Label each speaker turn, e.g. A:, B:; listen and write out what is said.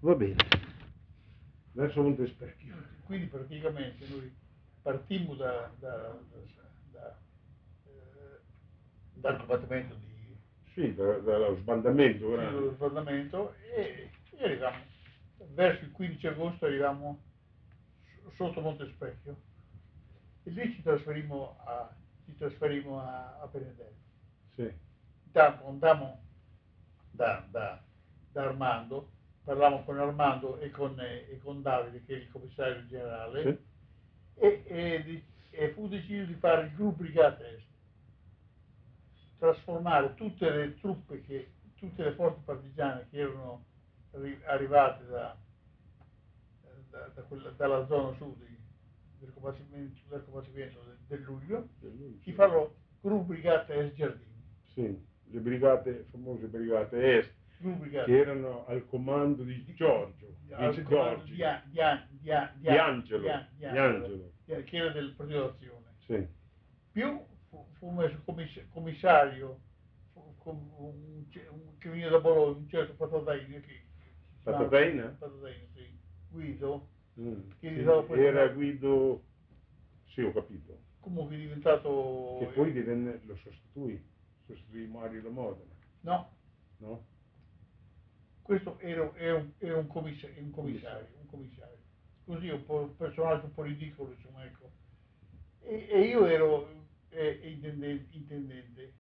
A: Va bene. Verso Montespecchio.
B: Quindi praticamente noi partimmo dal combattimento di
A: Sì, dallo sbandamento,
B: sì, dello sbandamento e arriviamo verso il 15 agosto arriviamo sotto Montespecchio e lì ci trasferimmo a Benedetto.
A: Sì,
B: Intanto andammo da Armando, parlavamo con Armando e con Davide, che è il commissario generale,
A: sì.
B: e fu deciso di fare il gruppo Brigate Est, trasformare tutte le truppe, tutte le forze partigiane che erano arrivate dalla zona sud del combattimento del luglio, di farlo gruppo Brigate Est Giardini.
A: Sì, le brigate, famose brigate est, che erano al comando di Giorgio,
B: al comando di
A: Angelo,
B: che era del Partito d'Azione.
A: Sì,
B: Più fu messo commissario che veniva da Bologna, un certo Patataina,
A: Patataina?
B: sì, Guido, che
A: Sì,
B: poi
A: era Guido, sì, ho capito,
B: comunque è diventato
A: che poi lo sostituì Mario da Modena,
B: no,
A: no?
B: questo era un commissario. Così un personaggio un po' ridicolo, insomma, ecco. E io ero intendente.